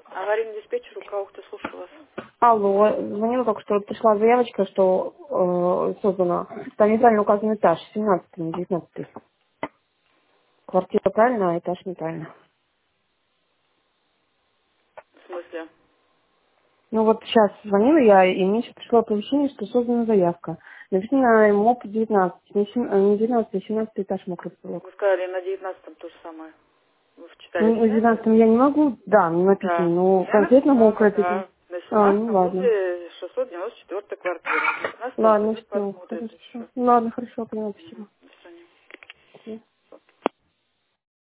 Аварийный диспетчер, у кого-то, слушаю вас. Алло, звонила только что, пришла заявочка, что создана. Там неправильно указан этаж, 17 не 19. Квартира правильно, а этаж неправильно. В смысле? Ну вот сейчас звонила я, и мне сейчас пришло оповещение, что создана заявка. Написано МОП 19, не 19, а 17 этаж мокрый потолок. Вы сказали на 19-м то же самое. Вы вчитали, Ну, на читаете? 19 я не могу, да, написано, Да. но Я конкретно написала, мокрое пятно. да. На А, ну 17-м ладно. после 694 квартиры. На 19-м Ладно, пойдет все, посмотрит хорошо. еще. Ладно, хорошо, поняла, спасибо.